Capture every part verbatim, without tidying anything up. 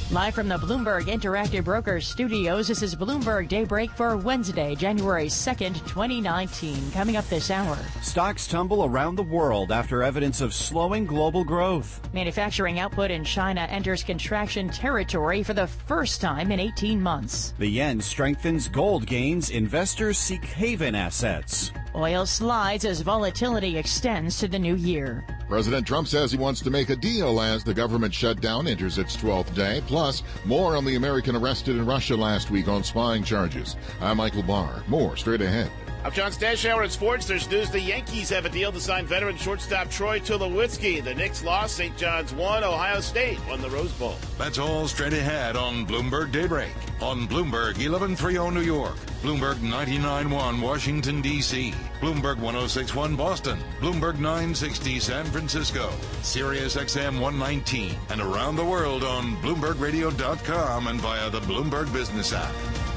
Live from the Bloomberg Interactive Brokers studios, this is Bloomberg Daybreak for Wednesday, January second, twenty nineteen. Coming up this hour. Stocks tumble around the world after evidence of slowing global growth. Manufacturing output in China enters contraction territory for the first time in eighteen months. The yen strengthens, gold gains, investors seek haven assets. Oil slides as volatility extends to the new year. President Trump says he wants to make a deal as the government shutdown enters its twelfth day. Plus, more on the American arrested in Russia last week on spying charges. I'm Michael Barr. More straight ahead. I'm John Stashower at Sports. There's news the Yankees have a deal to sign veteran shortstop Troy Tulowitzki. The Knicks lost, Saint John's won, Ohio State won the Rose Bowl. That's all straight ahead on Bloomberg Daybreak. On Bloomberg eleven thirty New York, Bloomberg ninety-nine point one Washington, D C, Bloomberg one oh six point one Boston, Bloomberg nine sixty San Francisco, Sirius X M one nineteen, and around the world on Bloomberg Radio dot com and via the Bloomberg Business app.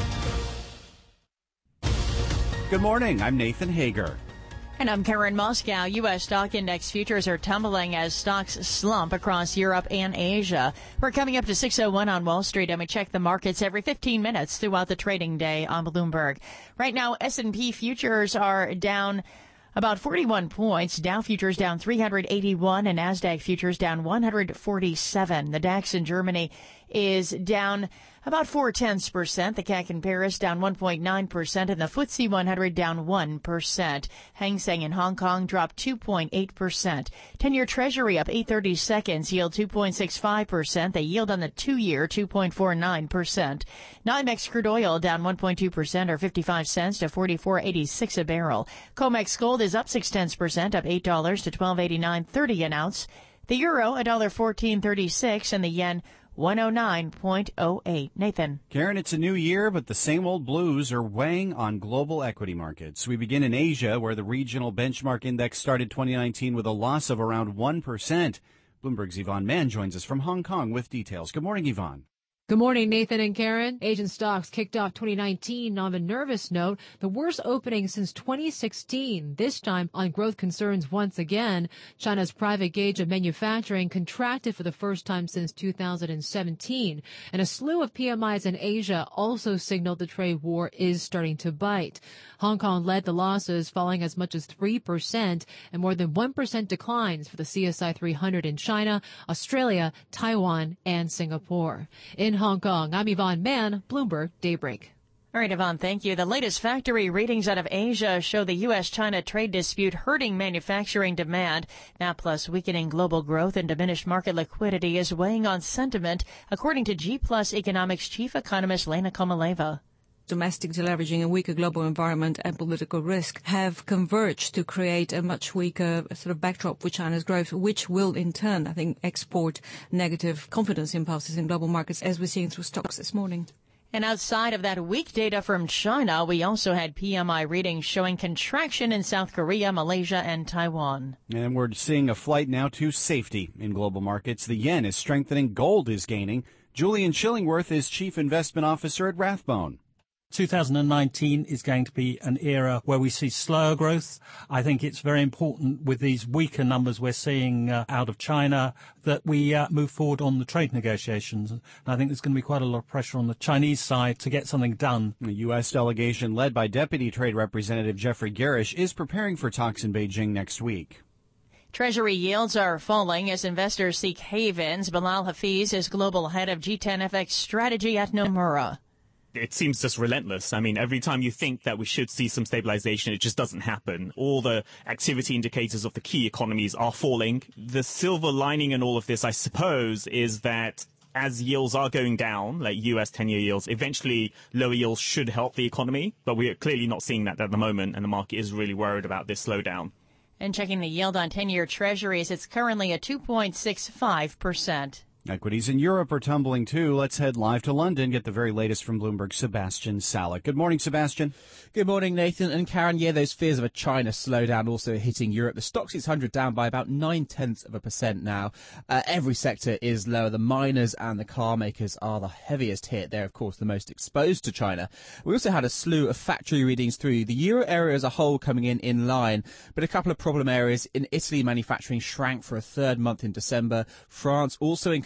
Good morning. I'm Nathan Hager. And I'm Karen Moscow. U S stock index futures are tumbling as stocks slump across Europe and Asia. We're coming up to six oh one on Wall Street, and we check the markets every fifteen minutes throughout the trading day on Bloomberg. Right now, S and P futures are down about forty-one points. Dow futures down three hundred eighty-one, and NASDAQ futures down one hundred forty-seven. The DAX in Germany is down about four tenths percent. The C A C in Paris down one point nine percent, and the F T S E one hundred down one percent. Hang Seng in Hong Kong dropped two point eight percent. ten-year Treasury up eight thirty seconds, yield two point six five percent. The yield on the two-year two point four nine percent. NYMEX crude oil down one point two percent or fifty-five cents to forty-four eighty-six a barrel. COMEX gold is up six tenths percent, up eight dollars to twelve eighty-nine thirty an ounce. The euro one dollar fourteen thirty-six, and the yen one oh nine point oh eight. Nathan. Karen, it's a new year, but the same old blues are weighing on global equity markets. We begin in Asia, where the regional benchmark index started twenty nineteen with a loss of around one percent. Bloomberg's Yvonne Mann joins us from Hong Kong with details. Good morning, Yvonne. Good morning, Nathan and Karen. Asian stocks kicked off twenty nineteen on a nervous note, the worst opening since twenty sixteen, this time on growth concerns once again. China's private gauge of manufacturing contracted for the first time since two thousand seventeen, and a slew of P M Is in Asia also signaled the trade war is starting to bite. Hong Kong led the losses, falling as much as three percent, and more than one percent declines for the C S I three hundred in China, Australia, Taiwan, and Singapore. In Hong Kong, I'm Yvonne Mann, Bloomberg Daybreak. All right, Yvonne, thank you. The latest factory readings out of Asia show the U S China trade dispute hurting manufacturing demand. That plus weakening global growth and diminished market liquidity is weighing on sentiment, according to G Plus Economics chief economist Lena Komaleva. Domestic deleveraging, a weaker global environment, and political risk have converged to create a much weaker sort of backdrop for China's growth, which will in turn, I think, export negative confidence impulses in global markets, as we're seeing through stocks this morning. And outside of that weak data from China, we also had P M I readings showing contraction in South Korea, Malaysia, and Taiwan. And we're seeing a flight now to safety in global markets. The yen is strengthening, gold is gaining. Julian Schillingworth is Chief Investment Officer at Rathbone. two thousand nineteen is going to be an era where we see slower growth. I think it's very important with these weaker numbers we're seeing uh, out of China that we uh, move forward on the trade negotiations. And I think there's going to be quite a lot of pressure on the Chinese side to get something done. The U S delegation led by Deputy Trade Representative Jeffrey Garish is preparing for talks in Beijing next week. Treasury yields are falling as investors seek havens. Bilal Hafiz is global head of G ten F X strategy at Nomura. It seems just relentless. I mean, every time you think that we should see some stabilization, it just doesn't happen. All the activity indicators of the key economies are falling. The silver lining in all of this, I suppose, is that as yields are going down, like U S ten-year yields, eventually lower yields should help the economy. But we are clearly not seeing that at the moment, and the market is really worried about this slowdown. And checking the yield on ten-year treasuries, it's currently at two point six five percent. Equities in Europe are tumbling, too. Let's head live to London, get the very latest from Bloomberg's Sebastian Salek. Good morning, Sebastian. Good morning, Nathan and Karen. Yeah, those fears of a China slowdown also hitting Europe. The Stoxx six hundred down by about nine-tenths of a percent now. Uh, every sector is lower. The miners and the car makers are the heaviest hit. They're, of course, the most exposed to China. We also had a slew of factory readings through. The euro area as a whole coming in in line, but a couple of problem areas. In Italy, manufacturing shrank for a third month in December. France also in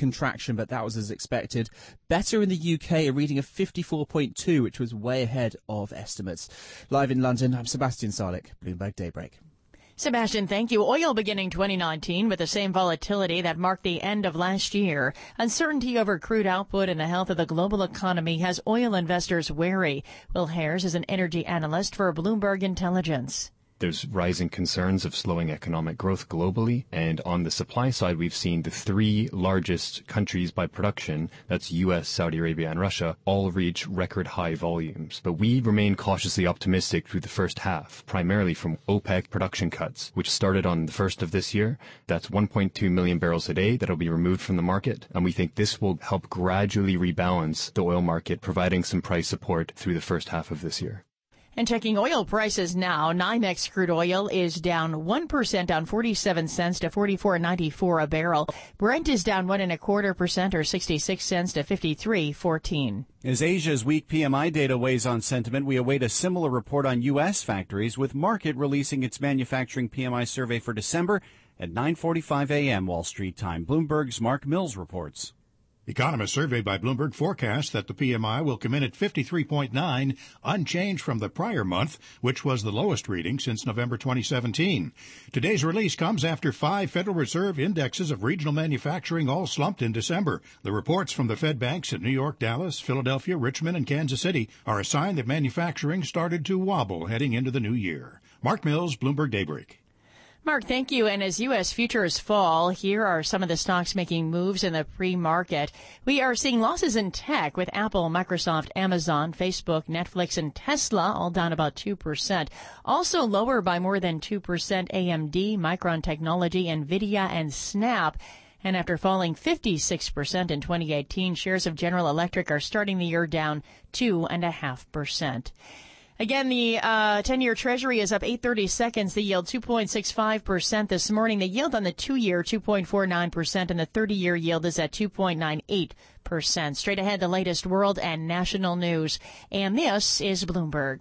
contraction, but that was as expected. Better in the U K, a reading of fifty-four point two, which was way ahead of estimates. Live in London, I'm Sebastian Sarlik, Bloomberg Daybreak. Sebastian, thank you. Oil beginning twenty nineteen with the same volatility that marked the end of last year. Uncertainty over crude output and the health of the global economy has oil investors wary. Will Hares is an energy analyst for Bloomberg Intelligence. There's rising concerns of slowing economic growth globally, and on the supply side, we've seen the three largest countries by production, that's U S, Saudi Arabia, and Russia, all reach record high volumes. But we remain cautiously optimistic through the first half, primarily from OPEC production cuts, which started on the first of this year. That's one point two million barrels a day that'll be removed from the market, and we think this will help gradually rebalance the oil market, providing some price support through the first half of this year. And checking oil prices now, NYMEX crude oil is down one percent, down forty-seven cents to forty-four ninety-four a barrel. Brent is down one and a quarter percent, or sixty-six cents to fifty-three fourteen. As Asia's weak P M I data weighs on sentiment, we await a similar report on U S factories, with Market releasing its manufacturing P M I survey for December at nine forty-five a.m. Wall Street time. Bloomberg's Mark Mills reports. Economists surveyed by Bloomberg forecast that the P M I will come in at fifty-three point nine, unchanged from the prior month, which was the lowest reading since November twenty seventeen. Today's release comes after five Federal Reserve indexes of regional manufacturing all slumped in December. The reports from the Fed banks in New York, Dallas, Philadelphia, Richmond, and Kansas City are a sign that manufacturing started to wobble heading into the new year. Mark Mills, Bloomberg Daybreak. Mark, thank you. And as U S futures fall, here are some of the stocks making moves in the pre-market. We are seeing losses in tech with Apple, Microsoft, Amazon, Facebook, Netflix, and Tesla all down about two percent. Also lower by more than two percent A M D, Micron Technology, NVIDIA, and Snap. And after falling fifty-six percent in twenty eighteen, shares of General Electric are starting the year down two point five percent. Again, the uh, ten-year Treasury is up eight thirty-seconds. The yield two point six five percent this morning. The yield on the two-year two point four nine percent, and the thirty-year yield is at two point nine eight percent. Straight ahead, the latest world and national news. And this is Bloomberg.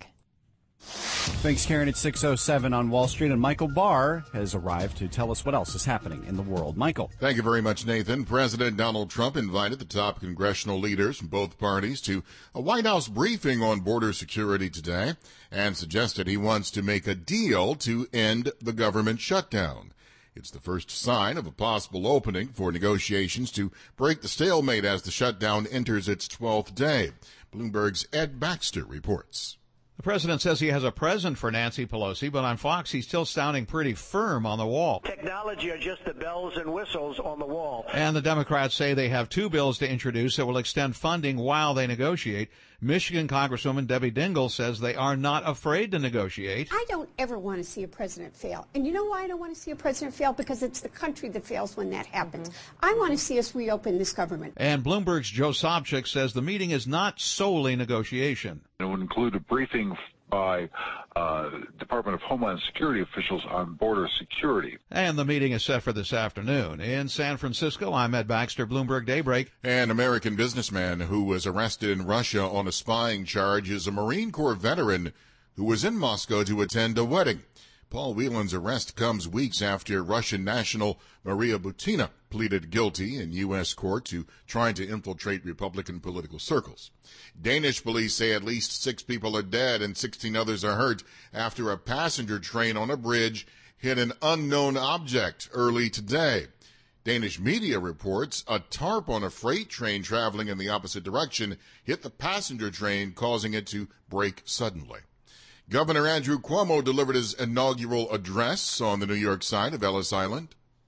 Thanks, Karen. It's six oh seven on Wall Street, and Michael Barr has arrived to tell us what else is happening in the world. Michael. Thank you very much, Nathan. President Donald Trump invited the top congressional leaders from both parties to a White House briefing on border security today and suggested he wants to make a deal to end the government shutdown. It's the first sign of a possible opening for negotiations to break the stalemate as the shutdown enters its twelfth day. Bloomberg's Ed Baxter reports. The president says he has a present for Nancy Pelosi, but on Fox he's still sounding pretty firm on the wall. Technology are just the bells and whistles on the wall. And the Democrats say they have two bills to introduce that will extend funding while they negotiate. Michigan Congresswoman Debbie Dingell says they are not afraid to negotiate. I don't ever want to see a president fail. And you know why I don't want to see a president fail? Because it's the country that fails when that happens. Mm-hmm. I want to see us reopen this government. And Bloomberg's Joe Sobchak says the meeting is not solely negotiation. It would include a briefing by uh, Department of Homeland Security officials on border security. And the meeting is set for this afternoon. In San Francisco, I'm Ed Baxter, Bloomberg Daybreak. An American businessman who was arrested in Russia on a spying charge is a Marine Corps veteran who was in Moscow to attend a wedding. Paul Whelan's arrest comes weeks after Russian national Maria Butina pleaded guilty in U S court to trying to infiltrate Republican political circles. Danish police say at least six people are dead and sixteen others are hurt after a passenger train on a bridge hit an unknown object early today. Danish media reports a tarp on a freight train traveling in the opposite direction hit the passenger train, causing it to break suddenly. Governor Andrew Cuomo delivered his inaugural address on the New York side of Ellis Island.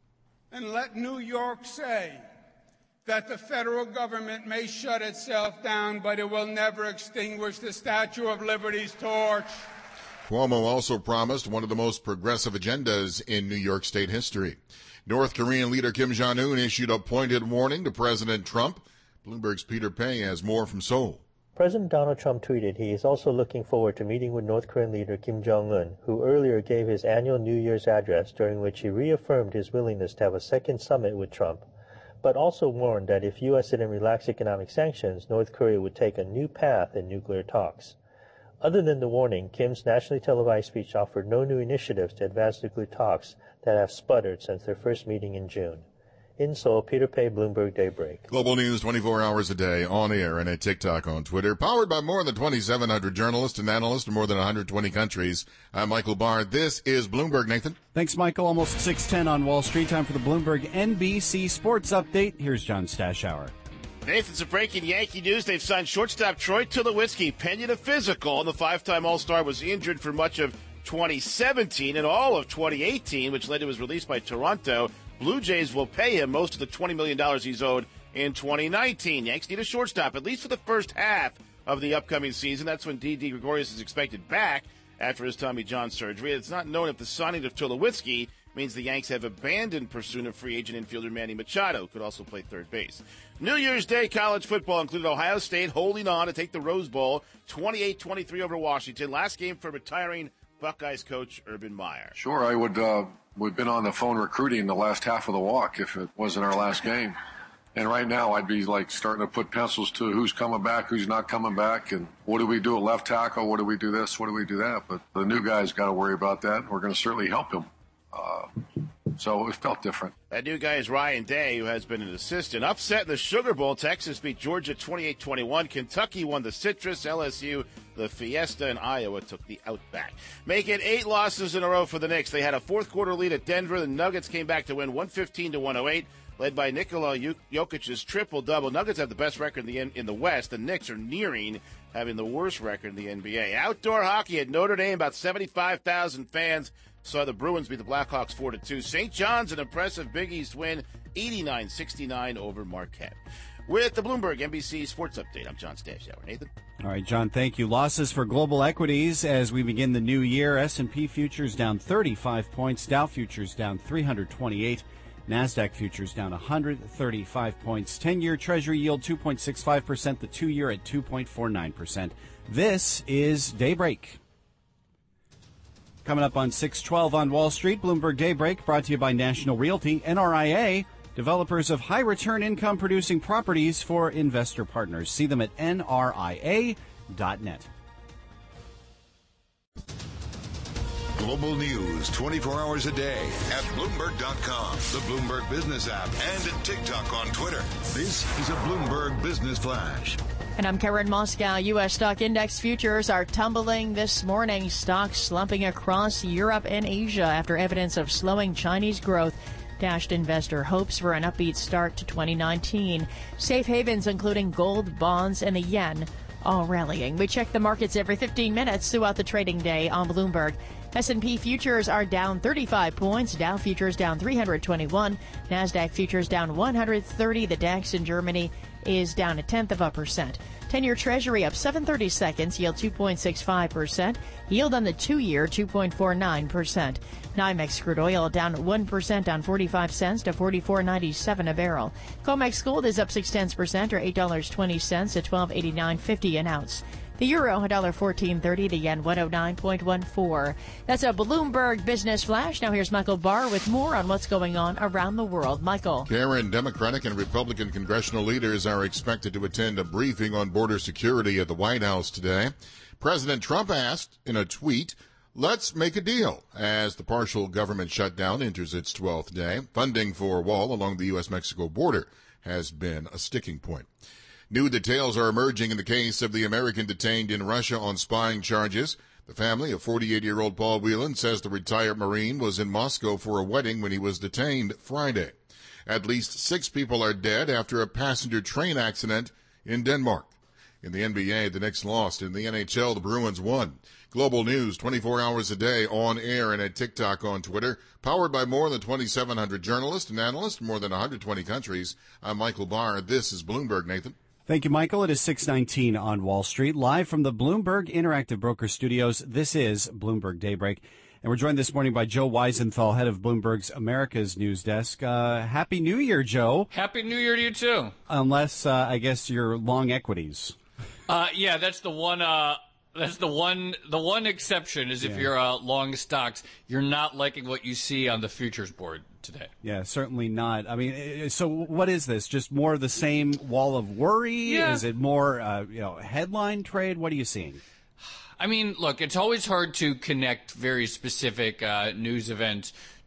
And let New York say that the federal government may shut itself down, but it will never extinguish the Statue of Liberty's torch. Cuomo also promised one of the most progressive agendas in New York State history. North Korean leader Kim Jong-un issued a pointed warning to President Trump. Bloomberg's Peter Pei has more from Seoul. President Donald Trump tweeted he is also looking forward to meeting with North Korean leader Kim Jong-un, who earlier gave his annual New Year's address, during which he reaffirmed his willingness to have a second summit with Trump, but also warned that if U S didn't relax economic sanctions, North Korea would take a new path in nuclear talks. Other than the warning, Kim's nationally televised speech offered no new initiatives to advance nuclear talks that have sputtered since their first meeting in June. In Seoul, Peter Pei, Bloomberg Daybreak. Global news twenty-four hours a day, on air and at TikTok, on Twitter. Powered by more than twenty-seven hundred journalists and analysts in more than one hundred twenty countries. I'm Michael Barr. This is Bloomberg, Nathan. Thanks, Michael. Almost six ten on Wall Street. Time for the Bloomberg N B C Sports Update. Here's John Stashower. Nathan, some breaking Yankee news. They've signed shortstop Troy Tulowitzki, pending a physical. The five-time All-Star was injured for much of twenty seventeen and all of twenty eighteen, which led to his release by Toronto. Blue Jays will pay him most of the twenty million dollars he's owed in twenty nineteen. Yanks need a shortstop, at least for the first half of the upcoming season. That's when Didi Gregorius is expected back after his Tommy John surgery. It's not known if the signing of Tulowitzki means the Yanks have abandoned pursuit of free agent infielder Manny Machado, who could also play third base. New Year's Day college football included Ohio State holding on to take the Rose Bowl, twenty-eight twenty-three over Washington. Last game for retiring Buckeyes coach Urban Meyer. Sure, I would. Uh, we've been on the phone recruiting the last half of the walk if it wasn't our last game. And right now, I'd be like starting to put pencils to who's coming back, who's not coming back, and what do we do at left tackle? What do we do this? What do we do that? But the new guy's got to worry about that, and we're going to certainly help him. Uh, so it felt different. That new guy is Ryan Day, who has been an assistant. Upset in the Sugar Bowl. Texas beat Georgia twenty-eight twenty-one. Kentucky won the Citrus. L S U the Fiesta, and Iowa took the Outback. Making eight losses in a row for the Knicks. They had a fourth quarter lead at Denver. The Nuggets came back to win one fifteen to one oh eight, led by Nikola Jokic's triple-double. Nuggets have the best record in the in the West. The Knicks are nearing having the worst record in the N B A. Outdoor hockey at Notre Dame, about seventy-five thousand fans saw the Bruins beat the Blackhawks four to two. Saint John's, an impressive Big East win, eighty-nine sixty-nine over Marquette. With the Bloomberg N B C Sports Update, I'm John Stashower. Nathan? All right, John, thank you. Losses for global equities as we begin the new year. S and P futures down thirty-five points. Dow futures down three hundred twenty-eight. NASDAQ futures down one hundred thirty-five points. ten-year Treasury yield two point six five percent. The two-year at two point four nine percent. This is Daybreak. Coming up on six twelve on Wall Street, Bloomberg Daybreak, brought to you by National Realty, N R I A, developers of high-return income-producing properties for investor partners. See them at N R I A dot net. Global news twenty-four hours a day at Bloomberg dot com, the Bloomberg Business app, and at TikTok on Twitter. This is a Bloomberg Business Flash. And I'm Karen Moscow. U S stock index futures are tumbling this morning. Stocks slumping across Europe and Asia after evidence of slowing Chinese growth dashed investor hopes for an upbeat start to twenty nineteen. Safe havens including gold, bonds, and the yen all rallying. We check the markets every fifteen minutes throughout the trading day on Bloomberg. S and P futures are down thirty-five points. Dow futures down three hundred twenty-one. NASDAQ futures down one hundred thirty. The DAX in Germany is down a tenth of a percent. ten-year Treasury up seven thirty-seconds, yield two point six five percent. Yield on the two-year two point four nine percent. NYMEX crude oil down one percent on forty-five cents to forty-four ninety-seven a barrel. COMEX gold is up six tenths percent or eight dollars and twenty cents at twelve eighty-nine fifty an ounce. The euro, one dollar fourteen thirty. The yen, one oh nine point one four. That's a Bloomberg Business Flash. Now here's Michael Barr with more on what's going on around the world. Michael. Karen, Democratic and Republican congressional leaders are expected to attend a briefing on border security at the White House today. President Trump asked in a tweet, "Let's make a deal," as the partial government shutdown enters its twelfth day. Funding for a wall along the U S Mexico border has been a sticking point. New details are emerging in the case of the American detained in Russia on spying charges. The family of forty-eight-year-old Paul Whelan says the retired Marine was in Moscow for a wedding when he was detained Friday. At least six people are dead after a passenger train accident in Denmark. In the N B A, the Knicks lost. In the N H L, the Bruins won. Global news twenty-four hours a day on air and at TikTok on Twitter. Powered by more than twenty-seven hundred journalists and analysts in more than one hundred twenty countries. I'm Michael Barr. This is Bloomberg, Nathan. Thank you, Michael. It is six nineteen on Wall Street. Live from the Bloomberg Interactive Broker Studios, this is Bloomberg Daybreak. And we're joined this morning by Joe Weisenthal, head of Bloomberg's America's News Desk. Uh, Happy New Year, Joe. Happy New Year to you, too. Unless, uh, I guess, you're long equities. Uh, yeah, that's the one, uh, that's the one, the one exception is if yeah. you're uh, long stocks, you're not liking what you see on the futures board today. Yeah, certainly not. I mean, so what is this? Just more of the same wall of worry? Yeah. Is it more, uh, you know, headline trade? What are you seeing? I mean, look, it's always hard to connect very specific uh, news events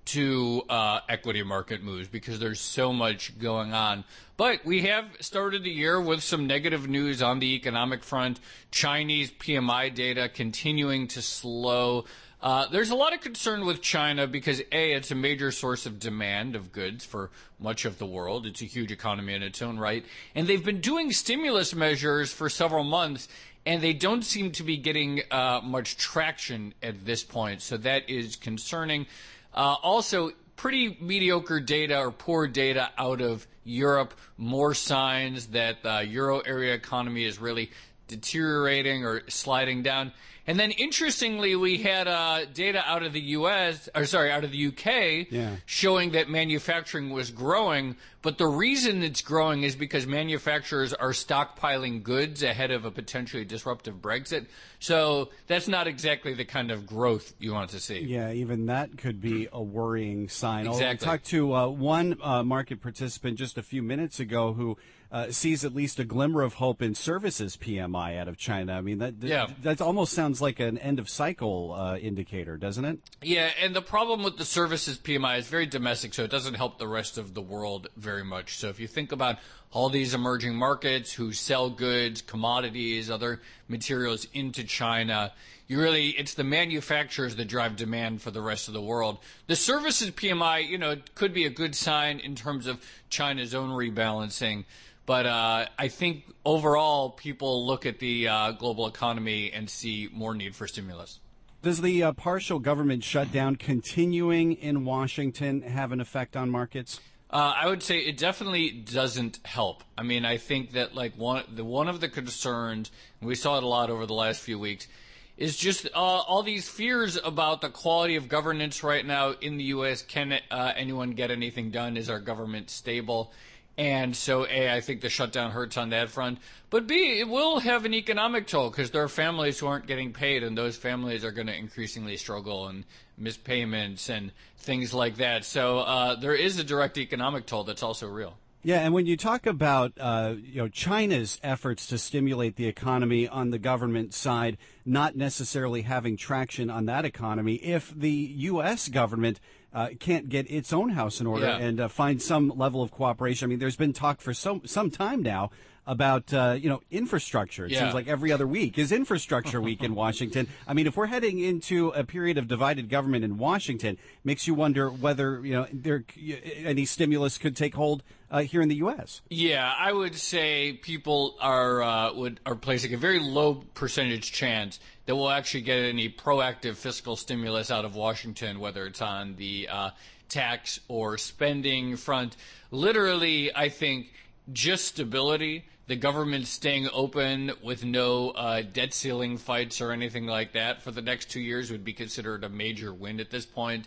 to uh, equity market moves because there's so much going on. But we have started the year with some negative news on the economic front. Chinese P M I data continuing to slow. Uh, there's a lot of concern with China because, A, it's a major source of demand of goods for much of the world. It's a huge economy in its own right. And they've been doing stimulus measures for several months, and they don't seem to be getting uh, much traction at this point. So that is concerning. Uh, also, pretty mediocre data or poor data out of Europe, more signs that the euro area economy is really deteriorating or sliding down. And then, interestingly, we had uh, data out of the U S, or sorry, out of the U K, yeah. showing that manufacturing was growing. But the reason it's growing is because manufacturers are stockpiling goods ahead of a potentially disruptive Brexit. So that's not exactly the kind of growth you want to see. Yeah, even that could be a worrying sign. Exactly. I talked to uh, one uh, market participant just a few minutes ago who uh, sees at least a glimmer of hope in services P M I out of China. I mean, that yeah. that almost sounds like an end of cycle uh, indicator, doesn't it? Yeah, and the problem with the services P M I is very domestic, so it doesn't help the rest of the world very much. So if you think about all these emerging markets who sell goods, commodities, other materials into China, you really, it's the manufacturers that drive demand for the rest of the world. The services P M I, you know, could be a good sign in terms of China's own rebalancing. But uh, I think overall, people look at the uh, global economy and see more need for stimulus. Does the uh, partial government shutdown continuing in Washington have an effect on markets? Uh, I would say it definitely doesn't help. I mean, I think that like one the one of the concerns, and we saw it a lot over the last few weeks, is just uh, all these fears about the quality of governance right now in the U S. Can uh, anyone get anything done? Is our government stable? And so, A, I think the shutdown hurts on that front. But B, it will have an economic toll because there are families who aren't getting paid, and those families are going to increasingly struggle and miss payments and things like that. So uh, there is a direct economic toll that's also real. Yeah, and when you talk about uh, you know China's efforts to stimulate the economy on the government side, not necessarily having traction on that economy, if the U S government uh, can't get its own house in order Yeah. and uh, find some level of cooperation, I mean, there's been talk for some some time now about uh, you know infrastructure. It Yeah. seems like every other week is infrastructure week in Washington. I mean, if we're heading into a period of divided government in Washington, makes you wonder whether you know there any stimulus could take hold uh, here in the U S. Yeah, I would say people are uh, would are placing a very low percentage chance that we'll actually get any proactive fiscal stimulus out of Washington, whether it's on the uh, tax or spending front. Literally, I think just stability, the government staying open with no uh, debt ceiling fights or anything like that for the next two years would be considered a major win at this point.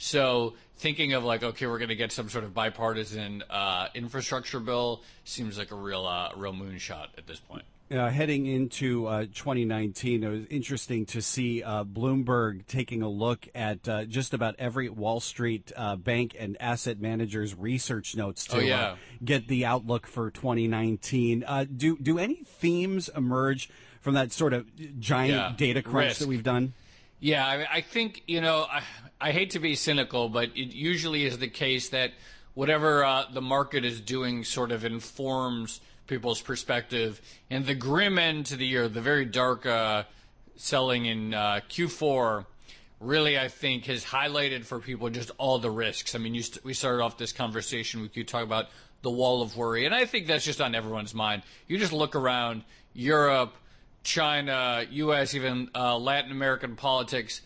So thinking of like, okay, we're going to get some sort of bipartisan uh, infrastructure bill seems like a real, uh, real moonshot at this point. Uh, heading into uh, twenty nineteen, it was interesting to see uh, Bloomberg taking a look at uh, just about every Wall Street uh, bank and asset manager's research notes to Oh, yeah. uh, get the outlook for twenty nineteen. Uh, do do any themes emerge from that sort of giant Yeah. data crunch Risk. that we've done? Yeah, I, I think, you know, I, I hate to be cynical, but it usually is the case that whatever uh, the market is doing sort of informs people's perspective. And the grim end to the year, the very dark uh, selling in uh, Q four, really, I think, has highlighted for people just all the risks. I mean, you st- we started off this conversation with you talking about the wall of worry, and I think that's just on everyone's mind. You just look around Europe, China, U S, even uh, Latin American politics.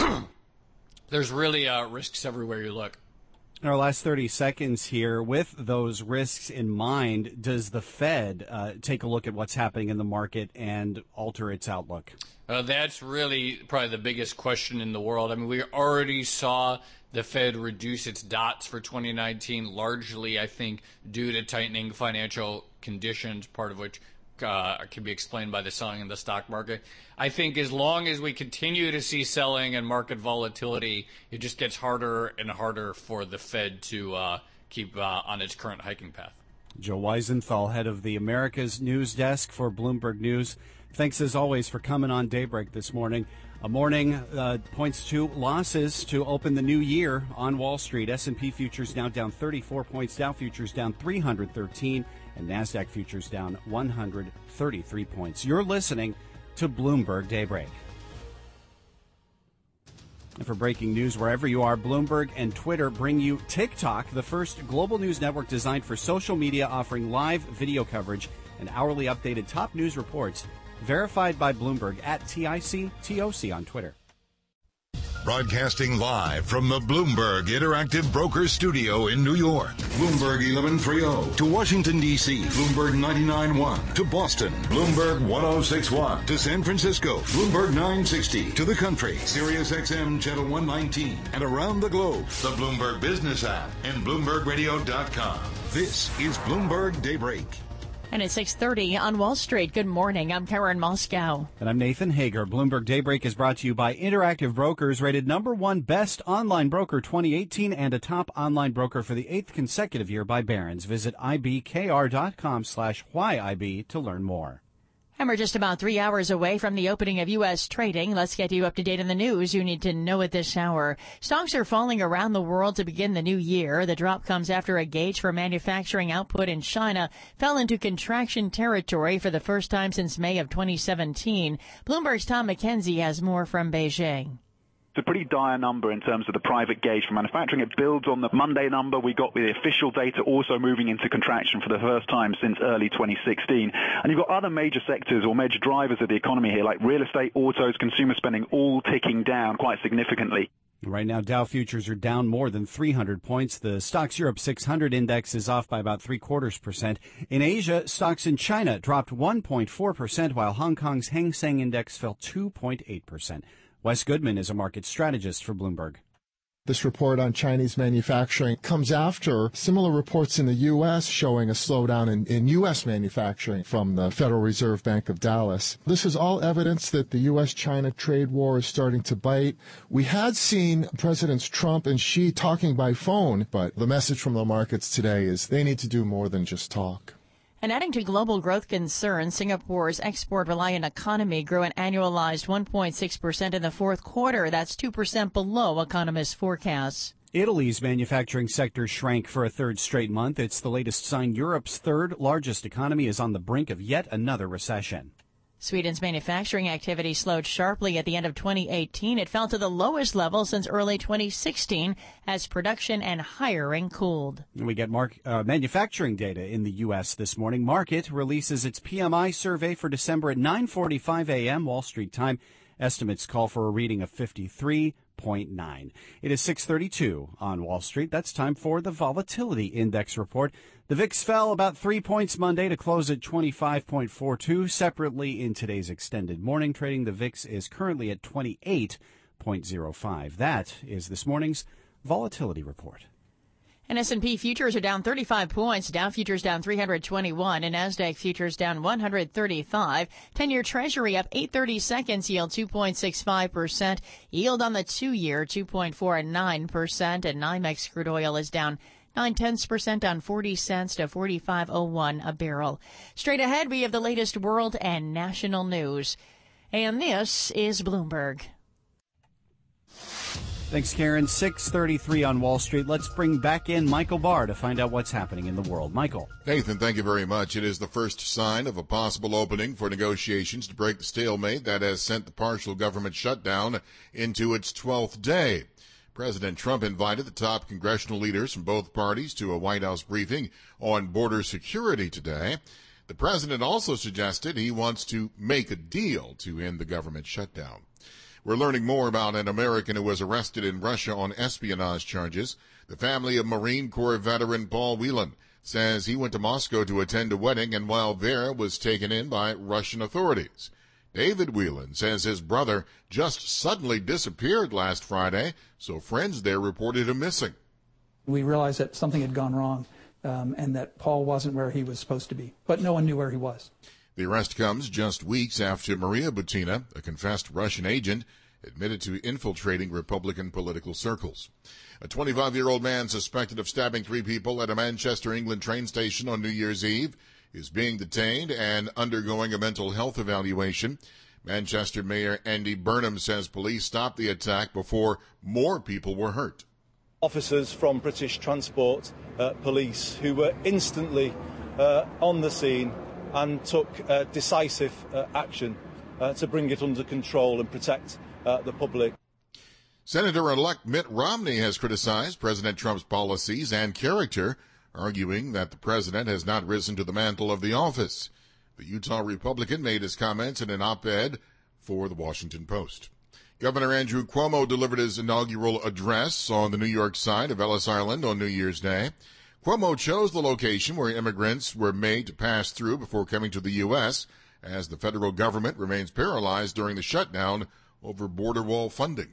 There's really uh, risks everywhere you look. In our last thirty seconds here, with those risks in mind, does the Fed uh, take a look at what's happening in the market and alter its outlook? Uh, that's really probably the biggest question in the world. I mean, we already saw the Fed reduce its dots for twenty nineteen, largely, I think, due to tightening financial conditions, part of which uh, can be explained by the selling in the stock market. I think as long as we continue to see selling and market volatility, it just gets harder and harder for the Fed to uh, keep uh, on its current hiking path. Joe Weisenthal, head of the Americas News Desk for Bloomberg News. Thanks, as always, for coming on Daybreak this morning. A morning uh, points to losses to open the new year on Wall Street. S and P futures now down thirty-four points, Dow futures down three hundred thirteen, and NASDAQ futures down one hundred thirty-three points. You're listening to Bloomberg Daybreak. And for breaking news wherever you are, Bloomberg and Twitter bring you TikTok, the first global news network designed for social media, offering live video coverage and hourly updated top news reports. Verified by Bloomberg at T I C T O C on Twitter. Broadcasting live from the Bloomberg Interactive Brokers Studio in New York. Bloomberg eleven thirty to Washington, D C Bloomberg ninety-nine point one to Boston. Bloomberg one oh six point one to San Francisco. Bloomberg nine sixty to the country. Sirius X M Channel one nineteen. And around the globe, the Bloomberg Business app and Bloomberg Radio dot com. This is Bloomberg Daybreak. And at six thirty on Wall Street, good morning. I'm Karen Moscow. And I'm Nathan Hager. Bloomberg Daybreak is brought to you by Interactive Brokers, rated number one best online broker twenty eighteen and a top online broker for the eighth consecutive year by Barron's. Visit ibkr.com slash YIB to learn more. And we're just about three hours away from the opening of U S trading. Let's get you up to date on the news you need to know at this hour. Stocks are falling around the world to begin the new year. The drop comes after a gauge for manufacturing output in China fell into contraction territory for the first time since May of twenty seventeen. Bloomberg's Tom McKenzie has more from Beijing. It's a pretty dire number in terms of the private gauge for manufacturing. It builds on the Monday number we got with the official data also moving into contraction for the first time since early twenty sixteen. And you've got other major sectors or major drivers of the economy here, like real estate, autos, consumer spending, all ticking down quite significantly. Right now, Dow futures are down more than three hundred points. The Stocks Europe six hundred index is off by about three quarters percent. In Asia, stocks in China dropped one point four percent, while Hong Kong's Hang Seng index fell two point eight percent. Wes Goodman is a market strategist for Bloomberg. This report on Chinese manufacturing comes after similar reports in the U S showing a slowdown in, in U S manufacturing from the Federal Reserve Bank of Dallas. This is all evidence that the U S China trade war is starting to bite. We had seen Presidents Trump and Xi talking by phone, but the message from the markets today is they need to do more than just talk. And adding to global growth concerns, Singapore's export-reliant economy grew an annualized one point six percent in the fourth quarter. That's two percent below economists' forecasts. Italy's manufacturing sector shrank for a third straight month. It's the latest sign Europe's third largest economy is on the brink of yet another recession. Sweden's manufacturing activity slowed sharply at the end of twenty eighteen. It fell to the lowest level since early twenty sixteen as production and hiring cooled. And we get mark, uh, manufacturing data in the U S this morning. Market releases its P M I survey for December at nine forty-five a.m. Wall Street time. Estimates call for a reading of fifty-three point nine. It is six thirty-two on Wall Street. That's time for the Volatility Index report. The V I X fell about three points Monday to close at twenty-five point four two. Separately, in today's extended morning trading, the V I X is currently at twenty-eight point zero five. That is this morning's Volatility Report. And S and P futures are down thirty-five points. Dow futures down three hundred twenty-one. And NASDAQ futures down one hundred thirty-five. ten-year Treasury up eight thirty-seconds, yield two point six five percent. Yield on the two-year two point four nine percent. And NYMEX crude oil is down nine tenths percent on forty cents to forty-five oh one a barrel. Straight ahead, we have the latest world and national news. And this is Bloomberg. Thanks, Karen. six thirty-three on Wall Street. Let's bring back in Michael Barr to find out what's happening in the world. Michael. Nathan, thank you very much. It is the first sign of a possible opening for negotiations to break the stalemate that has sent the partial government shutdown into its twelfth day. President Trump invited the top congressional leaders from both parties to a White House briefing on border security today. The president also suggested he wants to make a deal to end the government shutdown. We're learning more about an American who was arrested in Russia on espionage charges. The family of Marine Corps veteran Paul Whelan says he went to Moscow to attend a wedding and while there was taken in by Russian authorities. David Whelan says his brother just suddenly disappeared last Friday, so friends there reported him missing. We realized that something had gone wrong um, and that Paul wasn't where he was supposed to be, but no one knew where he was. The arrest comes just weeks after Maria Butina, a confessed Russian agent, admitted to infiltrating Republican political circles. A twenty-five-year-old man suspected of stabbing three people at a Manchester, England train station on New Year's Eve is being detained and undergoing a mental health evaluation. Manchester Mayor Andy Burnham says police stopped the attack before more people were hurt. Officers from British Transport uh, Police who were instantly uh, on the scene and took uh, decisive uh, action uh, to bring it under control and protect uh, the public. Senator-elect Mitt Romney has criticized President Trump's policies and character, arguing that the president has not risen to the mantle of the office. The Utah Republican made his comments in an op-ed for the Washington Post. Governor Andrew Cuomo delivered his inaugural address on the New York side of Ellis Island on New Year's Day. Cuomo chose the location where immigrants were made to pass through before coming to the U S, as the federal government remains paralyzed during the shutdown over border wall funding.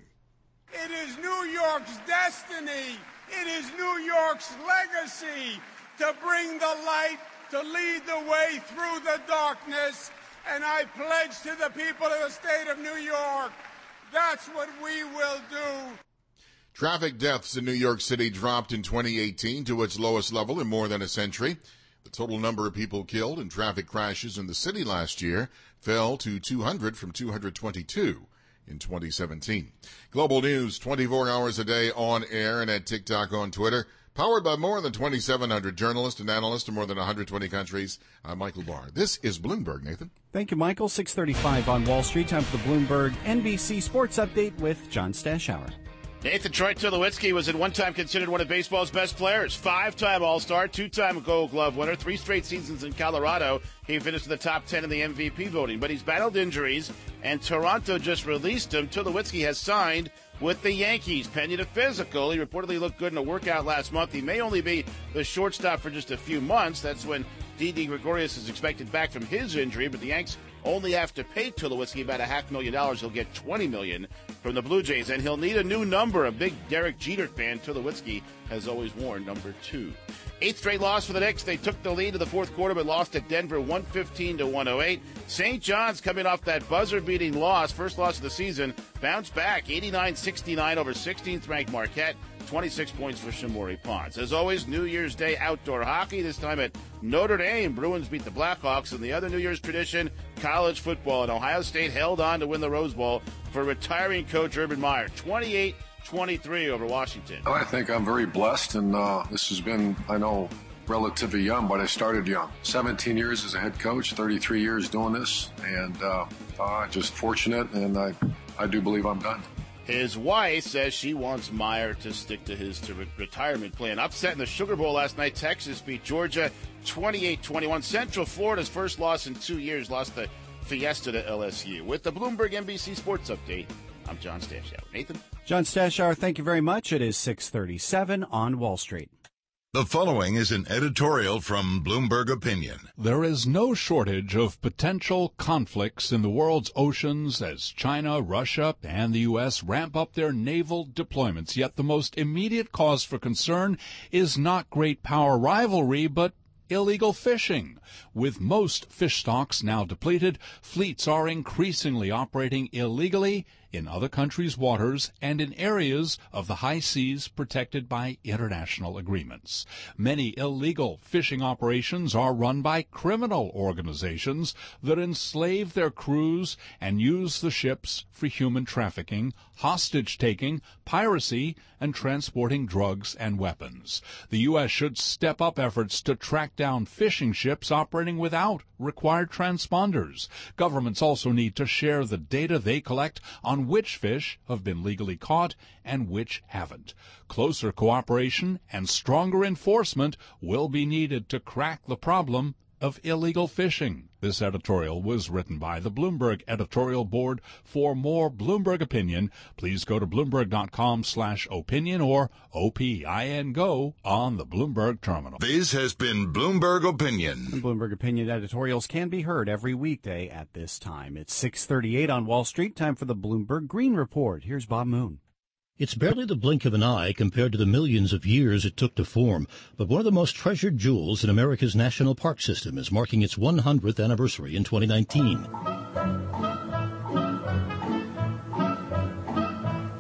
It is New York's destiny. It is New York's legacy to bring the light, to lead the way through the darkness. And I pledge to the people of the state of New York, that's what we will do. Traffic deaths in New York City dropped in twenty eighteen to its lowest level in more than a century. The total number of people killed in traffic crashes in the city last year fell to two hundred from two hundred twenty-two in twenty seventeen. Global News, twenty-four hours a day on air and at TikTok, on Twitter. Powered by more than twenty-seven hundred journalists and analysts in more than one hundred twenty countries. I'm Michael Barr. This is Bloomberg, Nathan. Thank you, Michael. six thirty-five on Wall Street. Time for the Bloomberg N B C Sports Update with John Stashauer. Nathan Troy Tulowitzki was at one time considered one of baseball's best players. Five-time All-Star, two-time Gold Glove winner, three straight seasons in Colorado. He finished in the top ten in the M V P voting, but he's battled injuries, and Toronto just released him. Tulowitzki has signed with the Yankees, pending a physical. He reportedly looked good in a workout last month. He may only be the shortstop for just a few months. That's when Didi Gregorius is expected back from his injury, but the Yanks only have to pay Tulowitzki about a half million dollars. He'll get twenty million dollars from the Blue Jays, and he'll need a new number. A big Derek Jeter fan, Tulowitzki has always worn number two. Eighth straight loss for the Knicks. They took the lead in the fourth quarter, but lost at Denver one fifteen to one oh eight. Saint John's coming off that buzzer-beating loss, first loss of the season, bounced back eighty-nine sixty-nine over sixteenth-ranked Marquette. twenty-six points for Shamori Ponds. As always, New Year's Day outdoor hockey, this time at Notre Dame. Bruins beat the Blackhawks. And the other New Year's tradition, college football. And Ohio State held on to win the Rose Bowl for retiring coach Urban Meyer, twenty-eight twenty-three over Washington. I think I'm very blessed, and uh, this has been, I know, relatively young, but I started young. seventeen years as a head coach, thirty-three years doing this, and uh, uh, just fortunate, and I, I do believe I'm done. His wife says she wants Meyer to stick to his to re- retirement plan. Upset in the Sugar Bowl last night. Texas beat Georgia twenty-eight twenty-one. Central Florida's first loss in two years, lost the Fiesta to L S U. With the Bloomberg N B C Sports Update, I'm John Stashauer. Nathan? John Stashauer, thank you very much. It is six thirty-seven on Wall Street. The following is an editorial from Bloomberg Opinion. There is no shortage of potential conflicts in the world's oceans as China, Russia, and the U S ramp up their naval deployments. Yet the most immediate cause for concern is not great power rivalry, but illegal fishing. With most fish stocks now depleted, fleets are increasingly operating illegally in other countries' waters and in areas of the high seas protected by international agreements. Many illegal fishing operations are run by criminal organizations that enslave their crews and use the ships for human trafficking, hostage-taking, piracy, and transporting drugs and weapons. The U S should step up efforts to track down fishing ships operating without required transponders. Governments also need to share the data they collect on which fish have been legally caught and which haven't. Closer cooperation and stronger enforcement will be needed to crack the problem of illegal fishing. This editorial was written by the Bloomberg editorial board. For more Bloomberg opinion, please go to Bloomberg.com slash opinion or O P I N Go on the Bloomberg terminal. This has been Bloomberg Opinion. And Bloomberg Opinion editorials can be heard every weekday at this time. It's six thirty-eight on Wall Street. Time for the Bloomberg Green Report. Here's Bob Moon. It's barely the blink of an eye compared to the millions of years it took to form, but one of the most treasured jewels in America's national park system is marking its one hundredth anniversary in twenty nineteen.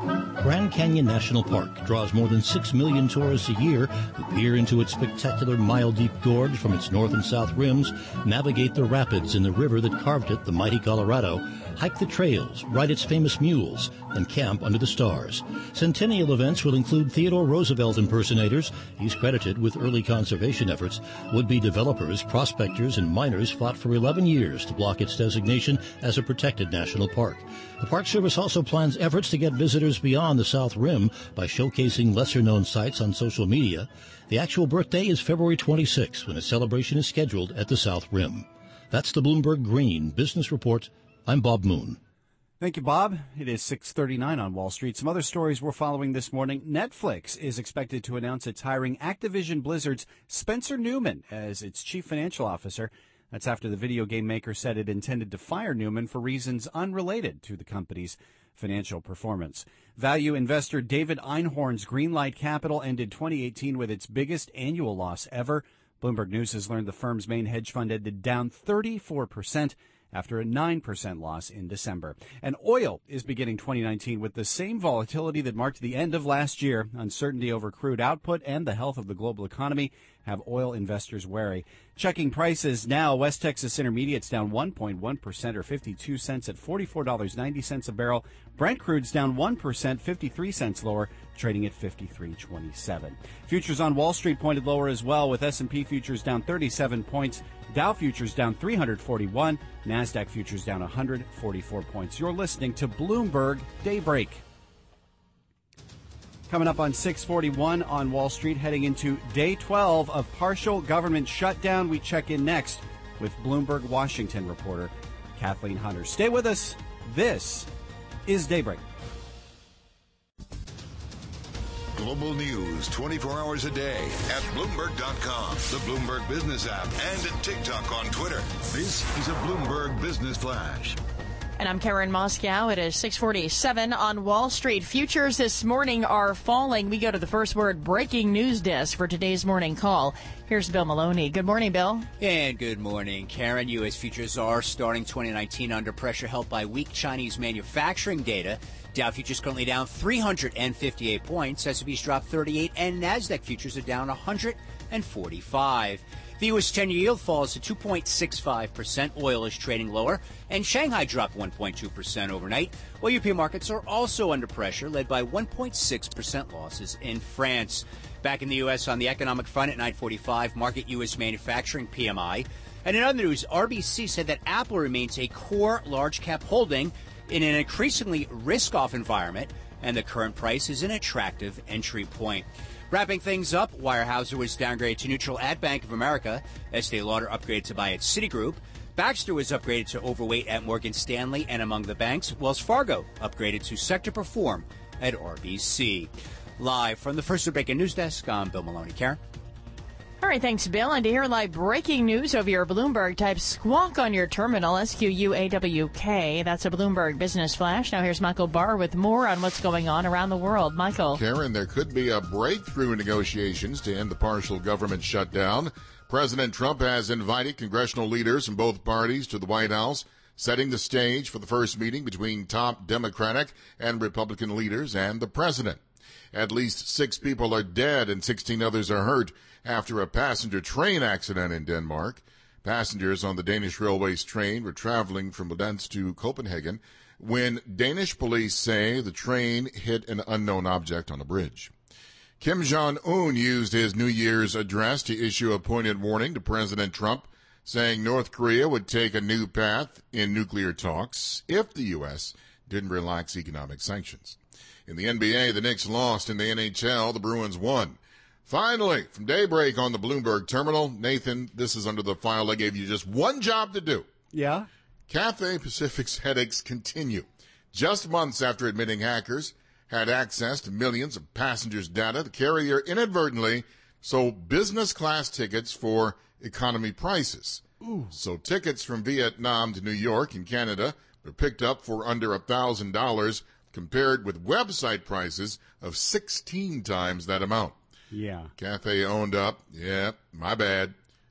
Grand Canyon National Park draws more than six million tourists a year who peer into its spectacular mile-deep gorge from its north and south rims, navigate the rapids in the river that carved it, the mighty Colorado, hike the trails, ride its famous mules, and camp under the stars. Centennial events will include Theodore Roosevelt impersonators. He's credited with early conservation efforts. Would-be developers, prospectors, and miners fought for eleven years to block its designation as a protected national park. The Park Service also plans efforts to get visitors beyond the South Rim by showcasing lesser-known sites on social media. The actual birthday is February twenty-sixth, when a celebration is scheduled at the South Rim. That's the Bloomberg Green Business Report. I'm Bob Moon. Thank you, Bob. It is six thirty-nine on Wall Street. Some other stories we're following this morning. Netflix is expected to announce it's hiring Activision Blizzard's Spencer Newman as its chief financial officer. That's after the video game maker said it intended to fire Newman for reasons unrelated to the company's financial performance. Value investor David Einhorn's Greenlight Capital ended twenty eighteen with its biggest annual loss ever. Bloomberg News has learned the firm's main hedge fund ended down thirty-four percent. After a nine percent loss in December. And oil is beginning twenty nineteen with the same volatility that marked the end of last year. Uncertainty over crude output and the health of the global economy have oil investors wary. Checking prices now, West Texas Intermediate's down one point one percent or fifty-two cents at forty-four dollars and ninety cents a barrel. Brent crude's down one percent, fifty-three cents lower, trading at fifty-three twenty-seven. Futures on Wall Street pointed lower as well, with S and P futures down thirty-seven points, Dow futures down three hundred forty-one, NASDAQ futures down one hundred forty-four points. You're listening to Bloomberg Daybreak. Coming up on six forty-one on Wall Street, heading into day twelve of partial government shutdown. We check in next with Bloomberg Washington reporter Kathleen Hunter. Stay with us. This is Daybreak. Global news twenty-four hours a day at Bloomberg dot com, the Bloomberg Business app, and at TikTok on Twitter. This is a Bloomberg Business Flash. And I'm Karen Moscow. It is six forty-seven on Wall Street. Futures this morning are falling. We go to the first word breaking news desk for today's morning call. Here's Bill Maloney. Good morning, Bill. And good morning, Karen. U S futures are starting twenty nineteen under pressure, helped by weak Chinese manufacturing data. Dow futures currently down three hundred fifty-eight points. S and P's dropped thirty-eight, and NASDAQ futures are down one hundred forty-five. The U S ten-year yield falls to two point six five percent. Oil is trading lower, and Shanghai dropped one point two percent overnight, while European markets are also under pressure, led by one point six percent losses in France. Back in the U S on the economic front at nine forty-five, market U S manufacturing P M I. And in other news, R B C said that Apple remains a core large-cap holding in an increasingly risk-off environment, and the current price is an attractive entry point. Wrapping things up, Weyerhaeuser was downgraded to neutral at Bank of America. Estee Lauder upgraded to buy at Citigroup. Baxter was upgraded to overweight at Morgan Stanley and among the banks. Wells Fargo upgraded to sector perform at R B C. Live from the First Breaking News Desk, I'm Bill Maloney. Karen? All right, thanks, Bill. And to hear live breaking news over your Bloomberg, type squawk on your terminal, S Q U A W K. That's a Bloomberg Business Flash. Now here's Michael Barr with more on what's going on around the world. Michael. Karen, there could be a breakthrough in negotiations to end the partial government shutdown. President Trump has invited congressional leaders from both parties to the White House, setting the stage for the first meeting between top Democratic and Republican leaders and the president. At least six people are dead and sixteen others are hurt after a passenger train accident in Denmark. Passengers on the Danish Railways train were traveling from Odense to Copenhagen when Danish police say the train hit an unknown object on a bridge. Kim Jong-un used his New Year's address to issue a poignant warning to President Trump, saying North Korea would take a new path in nuclear talks if the U S didn't relax economic sanctions. In the N B A, the Knicks lost. In the N H L, the Bruins won. Finally, from Daybreak on the Bloomberg Terminal, Nathan, this is under the file I gave you just one job to do. Yeah? Cathay Pacific's headaches continue. Just months after admitting hackers had access to millions of passengers' data, the carrier inadvertently sold business class tickets for economy prices. Ooh. So tickets from Vietnam to New York and Canada were picked up for under one thousand dollars, compared with website prices of sixteen times that amount. Yeah. Cathay owned up. Yeah, my bad.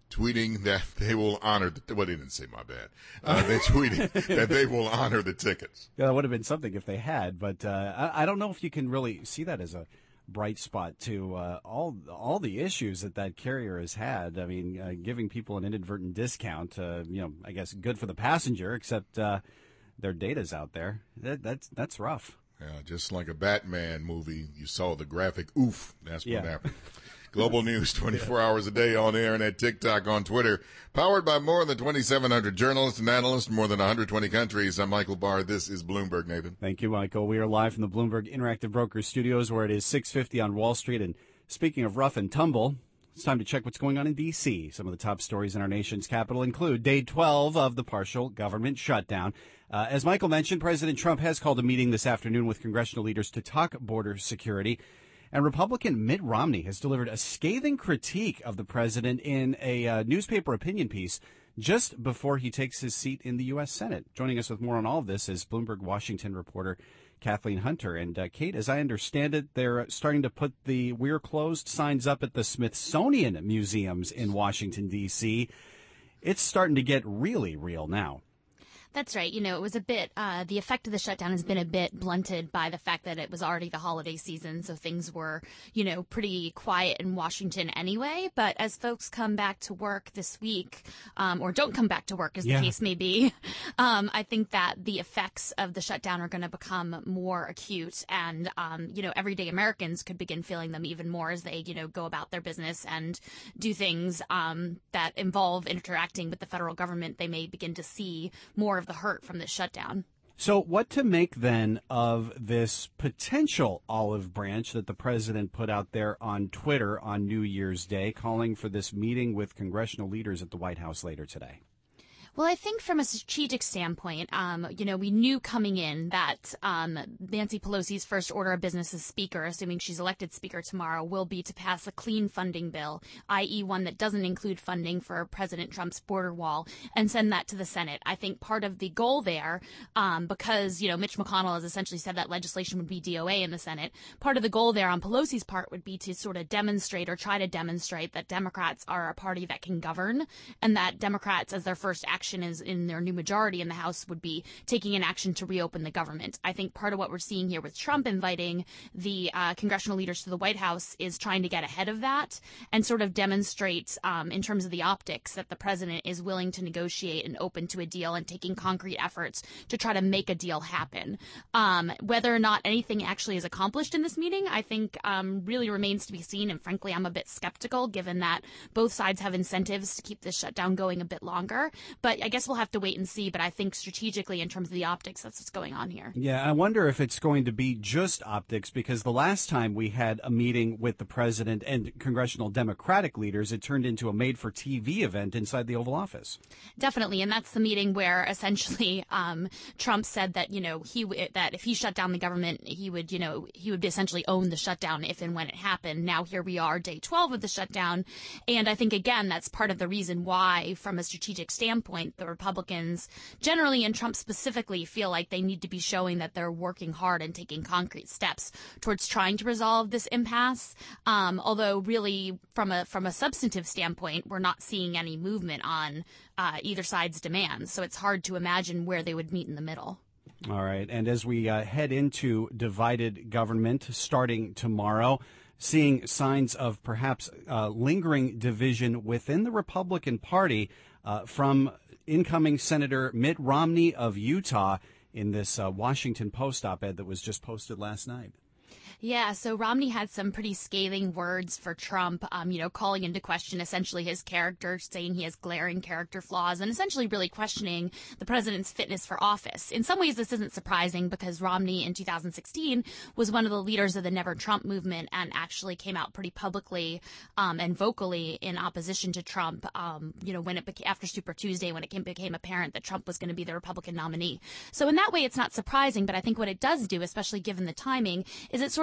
tweeting that they will honor the, well, they didn't say my bad. Uh, they tweeted that they will honor the tickets. Yeah, that would have been something if they had, but uh, I, I don't know if you can really see that as a bright spot to uh, all all the issues that that carrier has had. I mean, uh, giving people an inadvertent discount, uh, you know, I guess good for the passenger, except uh, their data's out there. That, that's that's rough. Yeah, just like a Batman movie, you saw the graphic oof. That's what Yeah. happened. Global News twenty-four hours a day on air and at TikTok, on Twitter. Powered by more than twenty-seven hundred journalists and analysts from more than one hundred twenty countries. I'm Michael Barr. This is Bloomberg, Nathan. Thank you, Michael. We are live from the Bloomberg Interactive Brokers studios where it is six fifty on Wall Street. And speaking of rough and tumble, it's time to check what's going on in D C. Some of the top stories in our nation's capital include day twelve of the partial government shutdown. Uh, as Michael mentioned, President Trump has called a meeting this afternoon with congressional leaders to talk border security. And Republican Mitt Romney has delivered a scathing critique of the president in a uh, newspaper opinion piece just before he takes his seat in the U S. Senate. Joining us with more on all of this is Bloomberg Washington reporter Kathleen Hunter. And, uh, Kate, as I understand it, they're starting to put the "We're closed" signs up at the Smithsonian museums in Washington, D C. It's starting to get really real now. That's right. You know, it was a bit, uh, the effect of the shutdown has been a bit blunted by the fact that it was already the holiday season. So things were, you know, pretty quiet in Washington anyway. But as folks come back to work this week, um, or don't come back to work, as Yeah. the case may be, um, I think that the effects of the shutdown are going to become more acute. And, um, you know, everyday Americans could begin feeling them even more as they, you know, go about their business and do things um, that involve interacting with the federal government. They may begin to see more of the hurt from this shutdown. So what to make then of this potential olive branch that the president put out there on Twitter on New Year's Day, calling for this meeting with congressional leaders at the White House later today? Well, I think from a strategic standpoint, um, you know, we knew coming in that um, Nancy Pelosi's first order of business as Speaker, assuming she's elected Speaker tomorrow, will be to pass a clean funding bill, that is one that doesn't include funding for President Trump's border wall, and send that to the Senate. I think part of the goal there, um, because, you know, Mitch McConnell has essentially said that legislation would be D O A in the Senate, part of the goal there on Pelosi's part would be to sort of demonstrate or try to demonstrate that Democrats are a party that can govern, and that Democrats, as their first action, is in their new majority in the House, would be taking an action to reopen the government. I think part of what we're seeing here with Trump inviting the uh, congressional leaders to the White House is trying to get ahead of that and sort of demonstrate um, in terms of the optics that the president is willing to negotiate and open to a deal and taking concrete efforts to try to make a deal happen. Um, whether or not anything actually is accomplished in this meeting, I think um, really remains to be seen. And frankly, I'm a bit skeptical given that both sides have incentives to keep this shutdown going a bit longer. But I guess we'll have to wait and see. But I think strategically, in terms of the optics, that's what's going on here. Yeah, I wonder if it's going to be just optics, because the last time we had a meeting with the president and congressional Democratic leaders, it turned into a made-for-T V event inside the Oval Office. Definitely, and that's the meeting where essentially um, Trump said that you know he that if he shut down the government, he would you know he would essentially own the shutdown if and when it happened. Now here we are, day twelve of the shutdown, and I think again that's part of the reason why, from a strategic standpoint, the Republicans generally and Trump specifically feel like they need to be showing that they're working hard and taking concrete steps towards trying to resolve this impasse. Um, although really from a from a substantive standpoint, we're not seeing any movement on uh, either side's demands. So it's hard to imagine where they would meet in the middle. All right. And as we uh, head into divided government starting tomorrow, seeing signs of perhaps uh, lingering division within the Republican Party uh, from incoming Senator Mitt Romney of Utah in this uh, Washington Post op-ed that was just posted last night. Yeah, so Romney had some pretty scathing words for Trump, um, you know, calling into question essentially his character, saying he has glaring character flaws, and essentially really questioning the president's fitness for office. In some ways, this isn't surprising because Romney in two thousand sixteen was one of the leaders of the Never Trump movement and actually came out pretty publicly um, and vocally in opposition to Trump, um, you know, when it beca- after Super Tuesday, when it came, became apparent that Trump was going to be the Republican nominee. So in that way, it's not surprising, but I think what it does do, especially given the timing, is it sort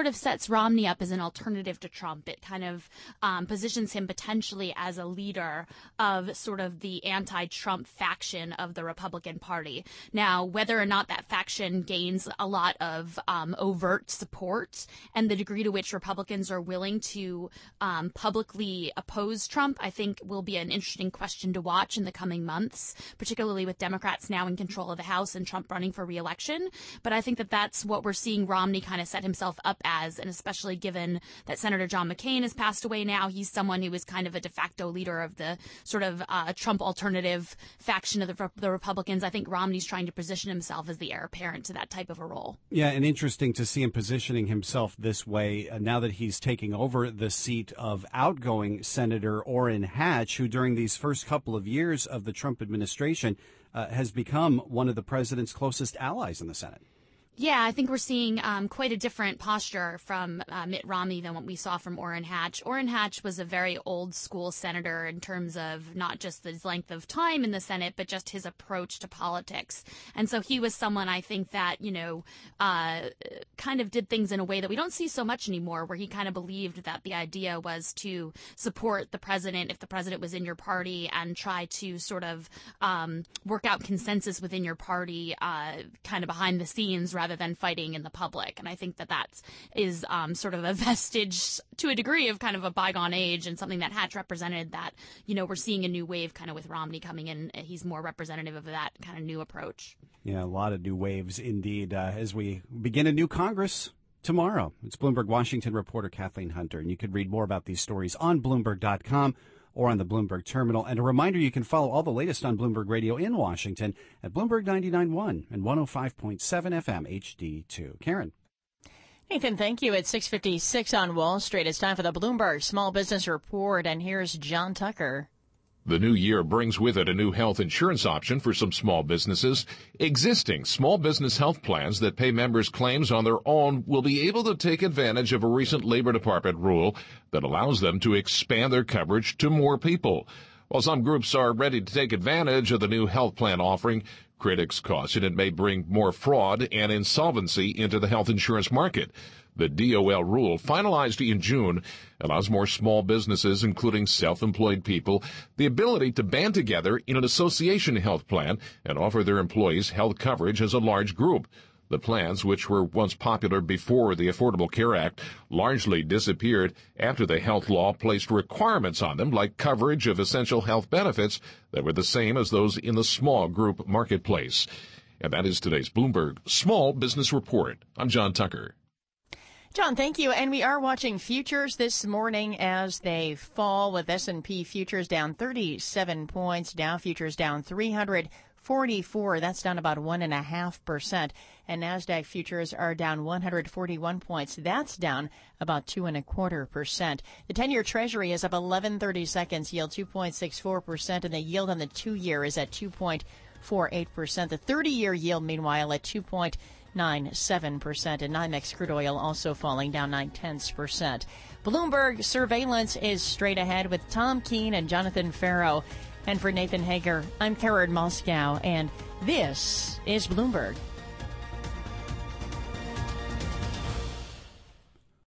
sort of sets Romney up as an alternative to Trump. It kind of um, positions him potentially as a leader of sort of the anti-Trump faction of the Republican Party. Now, whether or not that faction gains a lot of um, overt support and the degree to which Republicans are willing to um, publicly oppose Trump, I think will be an interesting question to watch in the coming months, particularly with Democrats now in control of the House and Trump running for re-election. But I think that that's what we're seeing Romney kind of set himself up as, and especially given that Senator John McCain has passed away now, he's someone who is kind of a de facto leader of the sort of uh, Trump alternative faction of the, the Republicans. I think Romney's trying to position himself as the heir apparent to that type of a role. Yeah, and interesting to see him positioning himself this way uh, now that he's taking over the seat of outgoing Senator Orrin Hatch, who during these first couple of years of the Trump administration uh, has become one of the president's closest allies in the Senate. Yeah, I think we're seeing um, quite a different posture from uh, Mitt Romney than what we saw from Orrin Hatch. Orrin Hatch was a very old school senator in terms of not just his length of time in the Senate, but just his approach to politics. And so he was someone I think that, you know, uh, kind of did things in a way that we don't see so much anymore, where he kind of believed that the idea was to support the president if the president was in your party and try to sort of um, work out consensus within your party uh, kind of behind the scenes rather rather than fighting in the public. And I think that that is um, sort of a vestige to a degree of kind of a bygone age, and something that Hatch represented that, you know, we're seeing a new wave kind of with Romney coming in. He's more representative of that kind of new approach. Yeah, a lot of new waves indeed uh, as we begin a new Congress tomorrow. It's Bloomberg Washington reporter Kathleen Hunter, and you can read more about these stories on Bloomberg dot com or on the Bloomberg Terminal. And a reminder, you can follow all the latest on Bloomberg Radio in Washington at Bloomberg ninety-nine point one and one oh five point seven F M H D two. Karen. Nathan, thank you. At six fifty-six on Wall Street, it's time for the Bloomberg Small Business Report, and here's John Tucker. The new year brings with it a new health insurance option for some small businesses. Existing small business health plans that pay members claims on their own will be able to take advantage of a recent Labor Department rule that allows them to expand their coverage to more people. While some groups are ready to take advantage of the new health plan offering, critics caution it may bring more fraud and insolvency into the health insurance market. The D O L rule, finalized in June, allows more small businesses, including self-employed people, the ability to band together in an association health plan and offer their employees health coverage as a large group. The plans, which were once popular before the Affordable Care Act, largely disappeared after the health law placed requirements on them, like coverage of essential health benefits that were the same as those in the small group marketplace. And that is today's Bloomberg Small Business Report. I'm John Tucker. John, thank you. And we are watching futures this morning as they fall, with S and P futures down thirty-seven points, Dow futures down three hundred forty-four. That's down about one and a half percent. And NASDAQ futures are down one hundred forty-one points. That's down about two and a quarter percent. The ten-year Treasury is up eleven thirty seconds, yield two point six four percent, and the yield on the two-year is at two point four eight percent. The thirty-year yield, meanwhile, at two point nine seven percent, and NYMEX crude oil also falling down nine tenths percent. Bloomberg Surveillance is straight ahead with Tom Keene and Jonathan Farrow. And for Nathan Hager, I'm Karen Moscow, and this is Bloomberg.